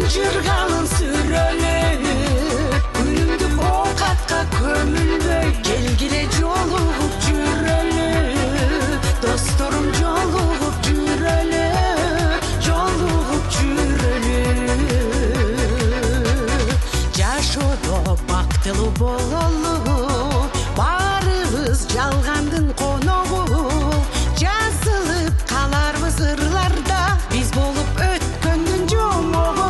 жыргалын сүрөлүп күнүмдүк оокатка көмүлбөй келгиле жолугуп жүрөлү досторум жолугуп жүрөлү жашоодо бактылуу бололу баарыбыз жалгандын коногу жазылып каларбыз ырларда биз болуп өткөндүн жомогу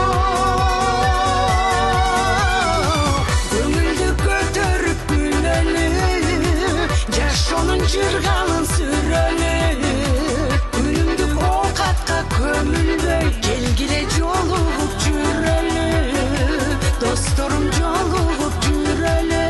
көңүлдү көтөрүп күлөлү жашоонун жыргалын сүрөлү күнүмдүк оокатка көмүлбөй келгиле жолугуп жүрөлү досторум жолугуп жүрөлү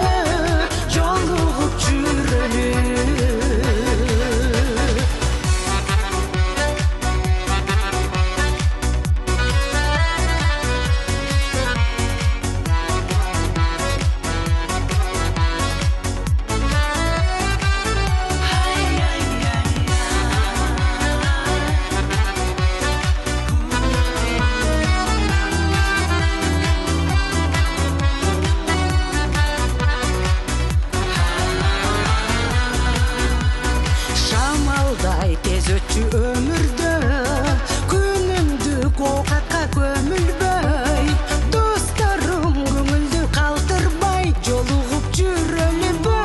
шамалдай тез өтчү өмүрдө күнүмдүк оокатка көмүлбөй досторум көңүлдү калтырбай жолугуп жүрөлү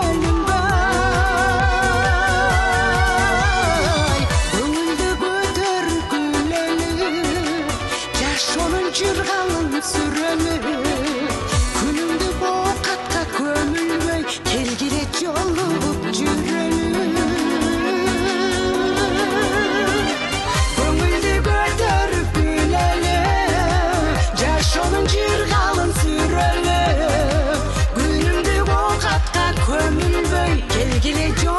бөлүнбөй көңүлдү көтөрүп күлөлү жашоонун жыргалын сүрөлү күнүмдүк оокатка көмүлбөй келгиле жолугуп жүрөлү жыргалын сүрөлү күнүмдүк оокатка көмүлбөй келгиле